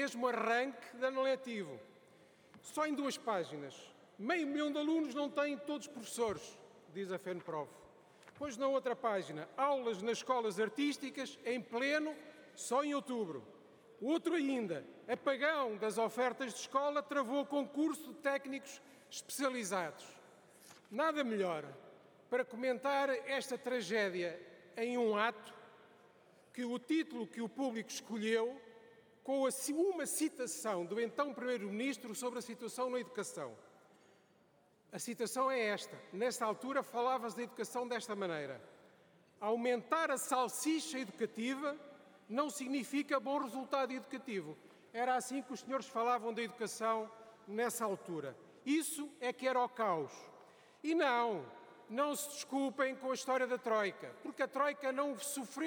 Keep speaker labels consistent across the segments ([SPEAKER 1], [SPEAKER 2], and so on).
[SPEAKER 1] mesmo arranque de ano letivo. Só em 2 páginas. 500.000 de alunos não têm todos professores, diz a FENPROF. Pois na outra página, aulas nas escolas artísticas, em pleno, só em outubro. Outro ainda, apagão das ofertas de escola travou concurso de técnicos especializados. Nada melhor para comentar esta tragédia em um ato que o título que o público escolheu com uma citação do então Primeiro-Ministro sobre a situação na educação. A citação é esta. Nesta altura falava-se da educação desta maneira. Aumentar a salsicha educativa não significa bom resultado educativo. Era assim que os senhores falavam da educação nessa altura. Isso é que era o caos. E não se desculpem com a história da Troika, porque a Troika não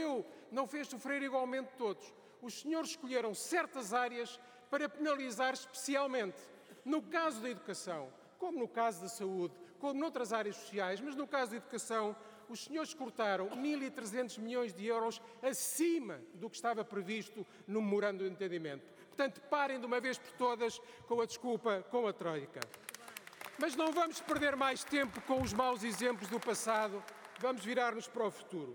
[SPEAKER 1] fez sofrer igualmente todos. Os senhores escolheram certas áreas para penalizar especialmente. No caso da educação, como no caso da saúde, como noutras áreas sociais, mas no caso da educação, os senhores cortaram 1.300 milhões de euros acima do que estava previsto no memorando de entendimento. Portanto, parem de uma vez por todas com a desculpa com a Troika. Mas não vamos perder mais tempo com os maus exemplos do passado, vamos virar-nos para o futuro.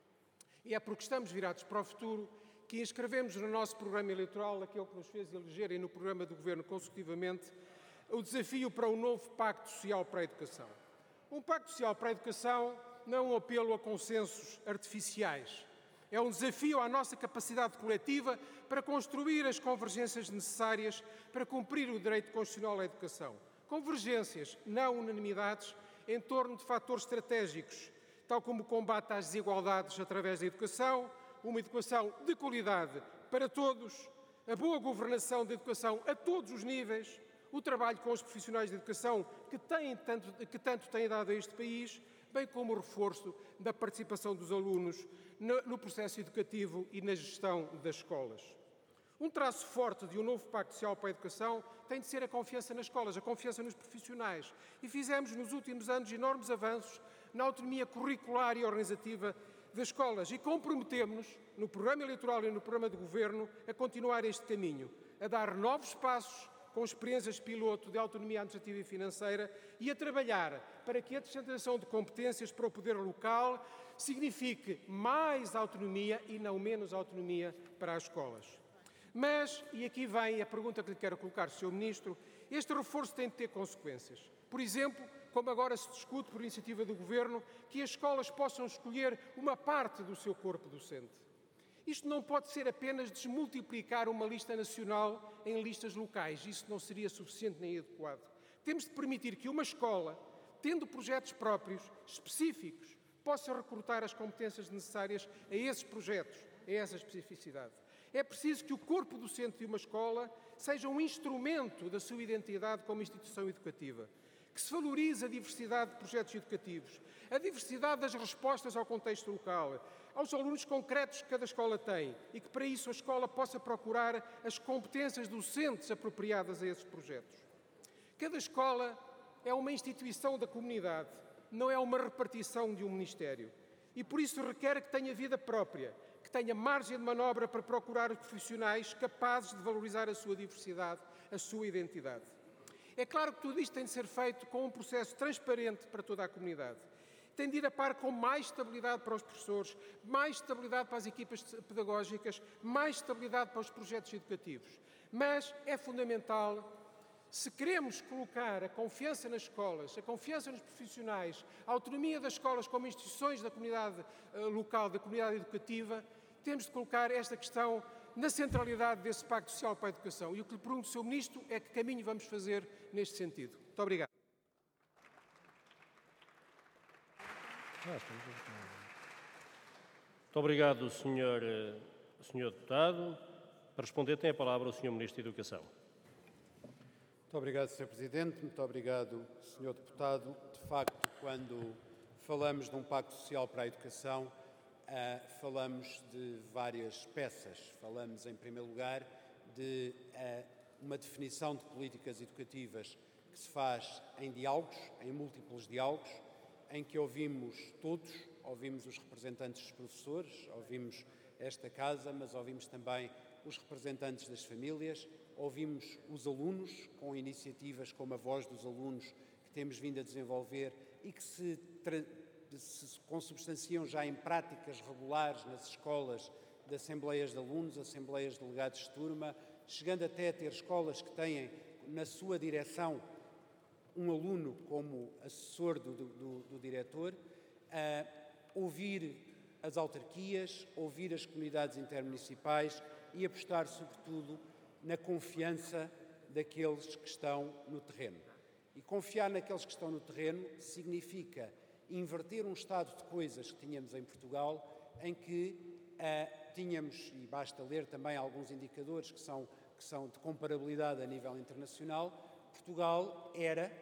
[SPEAKER 1] E é porque estamos virados para o futuro que inscrevemos no nosso programa eleitoral, aquele que nos fez eleger e no programa do Governo consecutivamente, o desafio para um novo Pacto Social para a Educação. Um Pacto Social para a Educação não é um apelo a consensos artificiais. É um desafio à nossa capacidade coletiva para construir as convergências necessárias para cumprir o direito constitucional à educação. Convergências, não unanimidades, em torno de fatores estratégicos, tal como o combate às desigualdades através da educação, uma educação de qualidade para todos, a boa governação da educação a todos os níveis, o trabalho com os profissionais de educação que tanto têm dado a este país, bem como o reforço da participação dos alunos no processo educativo e na gestão das escolas. Um traço forte de um novo Pacto Social para a Educação tem de ser a confiança nas escolas, a confiança nos profissionais. E fizemos nos últimos anos enormes avanços na autonomia curricular e organizativa das escolas e comprometemos-nos, no programa eleitoral e no programa de governo, a continuar este caminho, a dar novos passos com experiências piloto de autonomia administrativa e financeira e a trabalhar para que a descentralização de competências para o poder local signifique mais autonomia e não menos autonomia para as escolas. Mas, e aqui vem a pergunta que lhe quero colocar, Sr. Ministro, este reforço tem de ter consequências. Por exemplo, como agora se discute por iniciativa do Governo, que as escolas possam escolher uma parte do seu corpo docente. Isto não pode ser apenas desmultiplicar uma lista nacional em listas locais. Isso não seria suficiente nem adequado. Temos de permitir que uma escola, tendo projetos próprios, específicos, possa recrutar as competências necessárias a esses projetos, a essa especificidade. É preciso que o corpo docente de uma escola seja um instrumento da sua identidade como instituição educativa, que se valorize a diversidade de projetos educativos, a diversidade das respostas ao contexto local, aos alunos concretos que cada escola tem e que para isso a escola possa procurar as competências docentes apropriadas a esses projetos. Cada escola é uma instituição da comunidade, não é uma repartição de um ministério e por isso requer que tenha vida própria, que tenha margem de manobra para procurar os profissionais capazes de valorizar a sua diversidade, a sua identidade. É claro que tudo isto tem de ser feito com um processo transparente para toda a comunidade. Tem de ir a par com mais estabilidade para os professores, mais estabilidade para as equipas pedagógicas, mais estabilidade para os projetos educativos. Mas é fundamental, se queremos colocar a confiança nas escolas, a confiança nos profissionais, a autonomia das escolas como instituições da comunidade local, da comunidade educativa, temos de colocar esta questão na centralidade desse Pacto Social para a Educação. E o que lhe pergunto, Sr. Ministro, é que caminho vamos fazer neste sentido. Muito obrigado.
[SPEAKER 2] Muito obrigado, Sr. Deputado. Para responder tem a palavra o Sr. Ministro da Educação.
[SPEAKER 3] Muito obrigado, Sr. Presidente. Muito obrigado, Sr. Deputado. De facto, quando falamos de um Pacto Social para a Educação, falamos de várias peças. Falamos, em primeiro lugar, de uma definição de políticas educativas que se faz em diálogos, em múltiplos diálogos, em que ouvimos todos, ouvimos os representantes dos professores, ouvimos esta Casa, mas ouvimos também os representantes das famílias, ouvimos os alunos, com iniciativas como a Voz dos Alunos, que temos vindo a desenvolver e que se consubstanciam já em práticas regulares nas escolas de assembleias de alunos, assembleias de delegados de turma, chegando até a ter escolas que têm na sua direção um aluno como assessor do diretor, ouvir as autarquias, ouvir as comunidades intermunicipais e apostar, sobretudo, na confiança daqueles que estão no terreno. E confiar naqueles que estão no terreno significa inverter um estado de coisas que tínhamos em Portugal, em que tínhamos, e basta ler também alguns indicadores que são de comparabilidade a nível internacional, Portugal era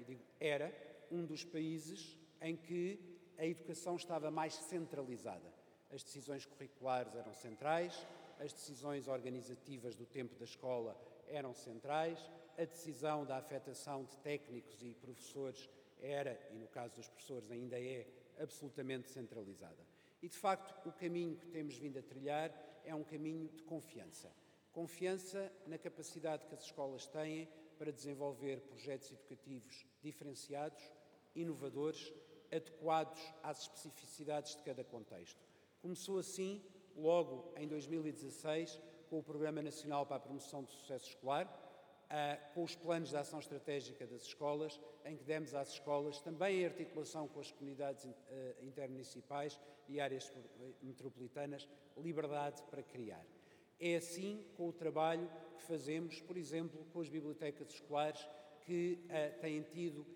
[SPEAKER 3] um dos países em que a educação estava mais centralizada. As decisões curriculares eram centrais, as decisões organizativas do tempo da escola eram centrais, a decisão da afetação de técnicos e professores era, e no caso dos professores ainda é, absolutamente centralizada. E, de facto, o caminho que temos vindo a trilhar é um caminho de confiança. Confiança na capacidade que as escolas têm para desenvolver projetos educativos diferenciados, inovadores, adequados às especificidades de cada contexto. Começou assim, logo em 2016, com o Programa Nacional para a Promoção do Sucesso Escolar, com os planos de ação estratégica das escolas, em que demos às escolas, também em articulação com as comunidades intermunicipais e áreas metropolitanas, liberdade para criar. É assim com o trabalho que fazemos, por exemplo, com as bibliotecas escolares, que têm tido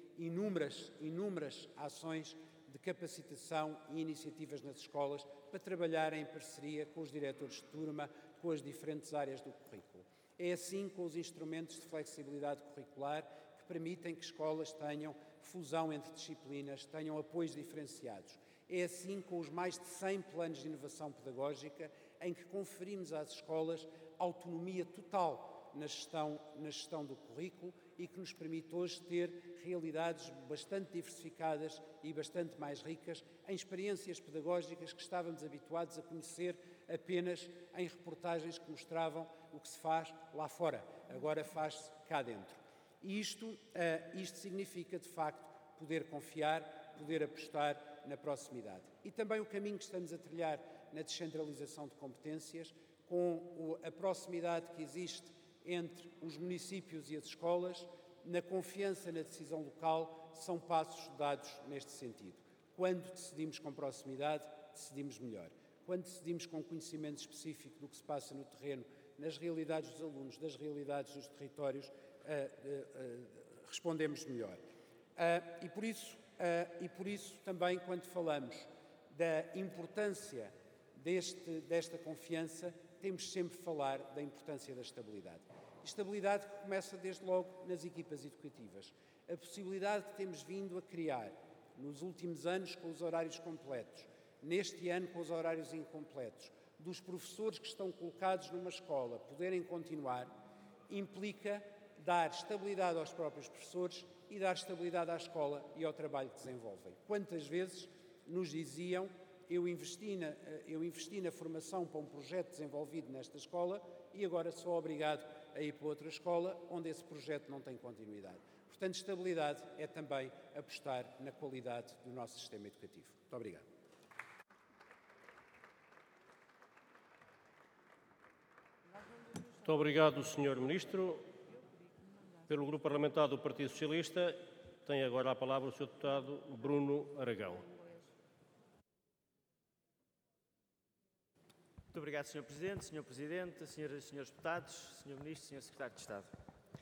[SPEAKER 3] inúmeras ações de capacitação e iniciativas nas escolas para trabalhar em parceria com os diretores de turma, com as diferentes áreas do currículo. É assim com os instrumentos de flexibilidade curricular que permitem que escolas tenham fusão entre disciplinas, tenham apoios diferenciados. É assim com os mais de 100 planos de inovação pedagógica em que conferimos às escolas autonomia total na gestão do currículo e que nos permite hoje ter realidades bastante diversificadas e bastante mais ricas em experiências pedagógicas que estávamos habituados a conhecer apenas em reportagens que mostravam o que se faz lá fora, agora faz-se cá dentro. E isto significa, de facto, poder confiar, poder apostar na proximidade. E também o caminho que estamos a trilhar na descentralização de competências, com a proximidade que existe entre os municípios e as escolas, na confiança na decisão local, são passos dados neste sentido. Quando decidimos com proximidade, decidimos melhor. Quando decidimos com conhecimento específico do que se passa no terreno, nas realidades dos alunos, das realidades dos territórios, respondemos melhor. E por isso também, quando falamos da importância desta confiança, temos sempre de falar da importância da estabilidade. Estabilidade que começa desde logo nas equipas educativas. A possibilidade que temos vindo a criar nos últimos anos com os horários completos, neste ano com os horários incompletos, dos professores que estão colocados numa escola poderem continuar, implica dar estabilidade aos próprios professores e dar estabilidade à escola e ao trabalho que desenvolvem. Quantas vezes nos diziam: eu investi na formação para um projeto desenvolvido nesta escola e agora sou obrigado a ir para outra escola onde esse projeto não tem continuidade. Portanto, estabilidade é também apostar na qualidade do nosso sistema educativo. Muito obrigado.
[SPEAKER 2] Muito obrigado, Sr. Ministro. Pelo Grupo Parlamentar do Partido Socialista, tem agora a palavra o Sr. Deputado Bruno Aragão.
[SPEAKER 4] Muito obrigado, Sr. Presidente, Sr. Presidente, Senhoras e Senhores Deputados, Sr. Ministro, Sr. Secretário de Estado.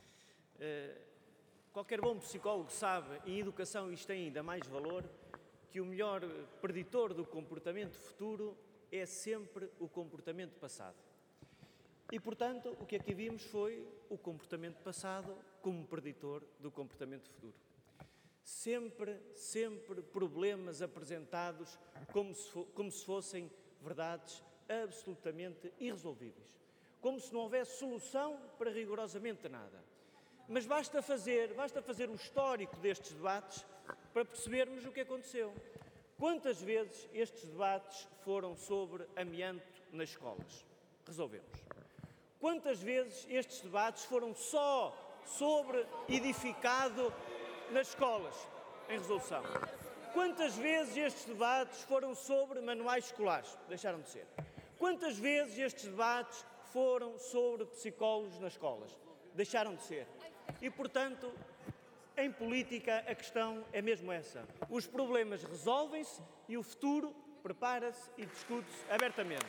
[SPEAKER 4] Qualquer bom psicólogo sabe, em educação isto tem ainda mais valor, que o melhor preditor do comportamento futuro é sempre o comportamento passado. E, portanto, o que aqui vimos foi o comportamento passado como preditor do comportamento futuro. Sempre problemas apresentados como se fossem verdades absolutamente irresolvíveis. Como se não houvesse solução para rigorosamente nada. Mas basta fazer o histórico destes debates para percebermos o que aconteceu. Quantas vezes estes debates foram sobre amianto nas escolas? Resolvemos. Quantas vezes estes debates foram só sobre edificado nas escolas, em resolução? Quantas vezes estes debates foram sobre manuais escolares? Deixaram de ser. Quantas vezes estes debates foram sobre psicólogos nas escolas? Deixaram de ser. E, portanto, em política a questão é mesmo essa. Os problemas resolvem-se e o futuro prepara-se e discute-se abertamente.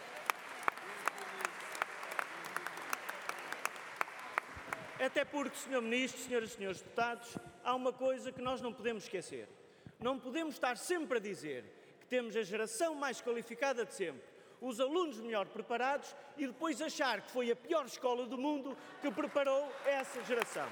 [SPEAKER 4] Até porque, Sr. Ministro, Senhoras e Senhores Deputados, há uma coisa que nós não podemos esquecer. Não podemos estar sempre a dizer que temos a geração mais qualificada de sempre, os alunos melhor preparados e depois achar que foi a pior escola do mundo que preparou essa geração.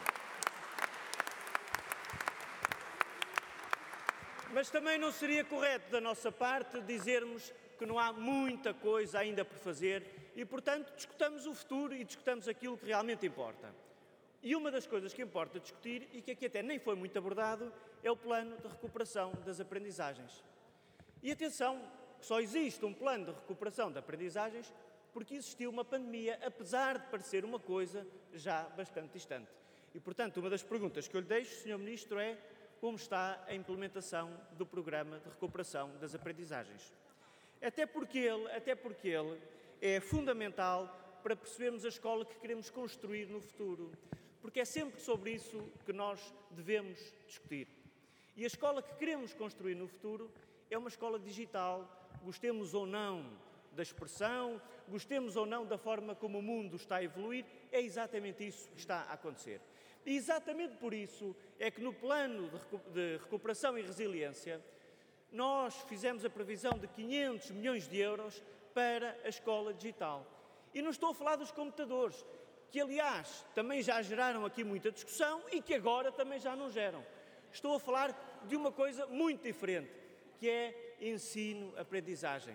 [SPEAKER 4] Mas também não seria correto da nossa parte dizermos que não há muita coisa ainda por fazer e, portanto, discutamos o futuro e discutamos aquilo que realmente importa. E uma das coisas que importa discutir, e que aqui até nem foi muito abordado, é o plano de recuperação das aprendizagens. E atenção, só existe um plano de recuperação de aprendizagens porque existiu uma pandemia, apesar de parecer uma coisa já bastante distante. E, portanto, uma das perguntas que eu lhe deixo, Sr. Ministro, é como está a implementação do programa de recuperação das aprendizagens. Até porque ele é fundamental para percebermos a escola que queremos construir no futuro. Porque é sempre sobre isso que nós devemos discutir. E a escola que queremos construir no futuro é uma escola digital, gostemos ou não da expressão, gostemos ou não da forma como o mundo está a evoluir, é exatamente isso que está a acontecer. E exatamente por isso é que no plano de recuperação e resiliência nós fizemos a previsão de 500 milhões de euros para a escola digital. E não estou a falar dos computadores, que aliás também já geraram aqui muita discussão e que agora também já não geram. Estou a falar de uma coisa muito diferente, que é ensino-aprendizagem.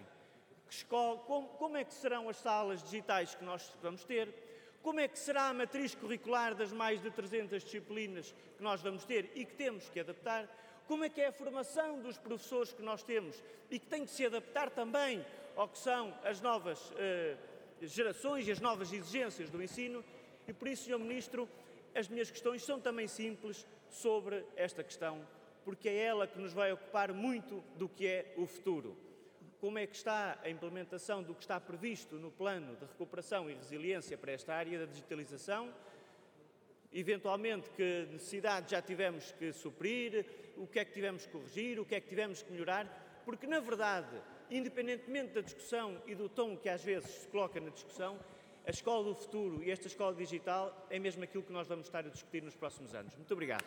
[SPEAKER 4] Como é que serão as salas digitais que nós vamos ter? Como é que será a matriz curricular das mais de 300 disciplinas que nós vamos ter e que temos que adaptar? Como é que é a formação dos professores que nós temos e que tem que se adaptar também ao que são as novas gerações e as novas exigências do ensino? E por isso, Sr. Ministro, as minhas questões são também simples sobre esta questão, porque é ela que nos vai ocupar muito do que é o futuro. Como é que está a implementação do que está previsto no plano de recuperação e resiliência para esta área da digitalização? Eventualmente, que necessidades já tivemos que suprir, o que é que tivemos que corrigir, o que é que tivemos que melhorar? Porque, na verdade, independentemente da discussão e do tom que às vezes se coloca na discussão, a escola do futuro e esta escola digital é mesmo aquilo que nós vamos estar a discutir nos próximos anos. Muito obrigado.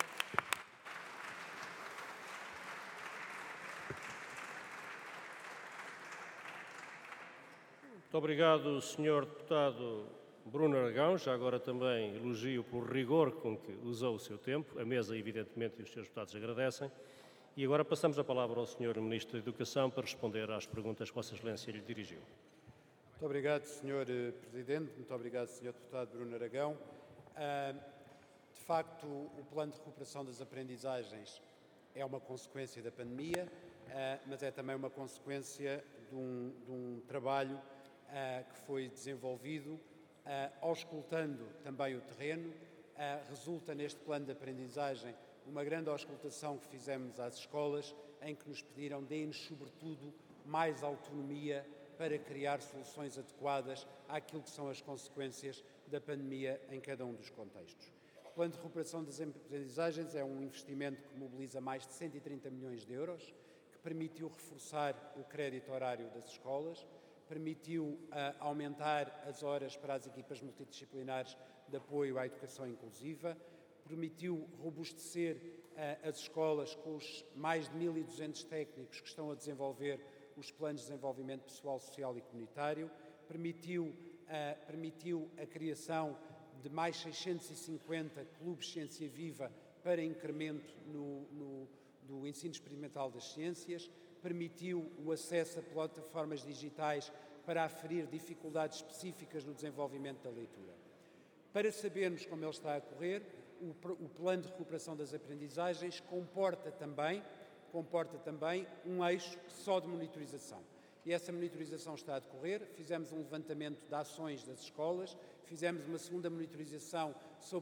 [SPEAKER 2] Muito obrigado, Sr. Deputado Bruno Aragão. Já agora também elogio pelo rigor com que usou o seu tempo. A mesa, evidentemente, e os Srs. Deputados agradecem. E agora passamos a palavra ao Sr. Ministro da Educação para responder às perguntas que Vossa Excelência lhe dirigiu.
[SPEAKER 3] Muito obrigado, Sr. Presidente. Muito obrigado, Sr. Deputado Bruno Aragão. De facto, o Plano de Recuperação das Aprendizagens é uma consequência da pandemia, mas é também uma consequência de um trabalho que foi desenvolvido, auscultando também o terreno. Resulta neste plano de aprendizagem uma grande auscultação que fizemos às escolas, em que nos pediram, deem-nos sobretudo mais autonomia para criar soluções adequadas àquilo que são as consequências da pandemia em cada um dos contextos. O Plano de Recuperação das Aprendizagens é um investimento que mobiliza mais de 130 milhões de euros, que permitiu reforçar o crédito horário das escolas, permitiu aumentar as horas para as equipas multidisciplinares de apoio à educação inclusiva, permitiu robustecer as escolas com os mais de 1.200 técnicos que estão a desenvolver os planos de desenvolvimento pessoal, social e comunitário, permitiu a criação de mais 650 clubes Ciência Viva para incremento do ensino experimental das ciências, permitiu o acesso a plataformas digitais para aferir dificuldades específicas no desenvolvimento da leitura. Para sabermos como ele está a correr, o Plano de Recuperação das Aprendizagens comporta também um eixo só de monitorização. e essa monitorização está a decorrer. Fizemos um levantamento de ações das escolas, fizemos uma segunda monitorização sobre